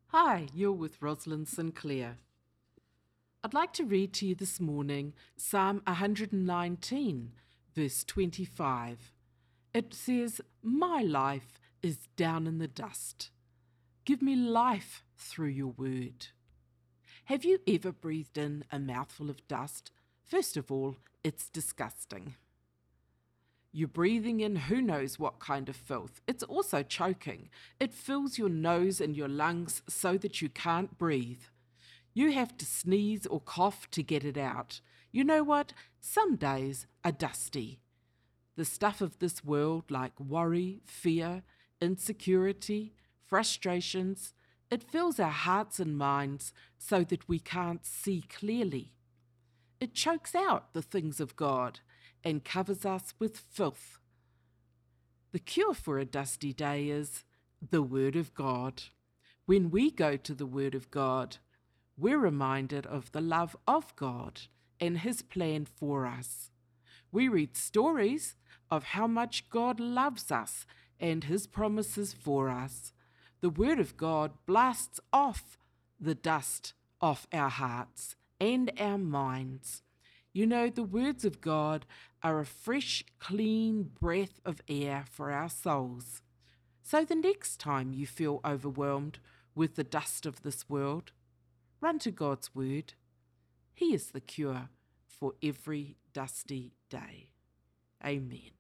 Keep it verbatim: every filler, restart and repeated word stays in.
Hi, you're with Rosalind Sinclair. I'd like to read to you this morning Psalm one nineteen, verse twenty-five. It says, "My life is down in the dust. Give me life through your word." Have you ever breathed in a mouthful of dust? First of all, it's disgusting. You're breathing in who knows what kind of filth. It's also choking. It fills your nose and your lungs so that you can't breathe. You have to sneeze or cough to get it out. You know what? Some days are dusty. The stuff of this world, like worry, fear, insecurity, frustrations, it fills our hearts and minds so that we can't see clearly. It chokes out the things of God and covers us with filth. The cure for a dusty day is the Word of God. When we go to the Word of God, we're reminded of the love of God and His plan for us. We read stories of how much God loves us and His promises for us. The Word of God blasts off the dust off our hearts and our minds. You know, the words of God are a fresh, clean breath of air for our souls. So the next time you feel overwhelmed with the dust of this world, run to God's Word. He is the cure for every dusty day. Amen.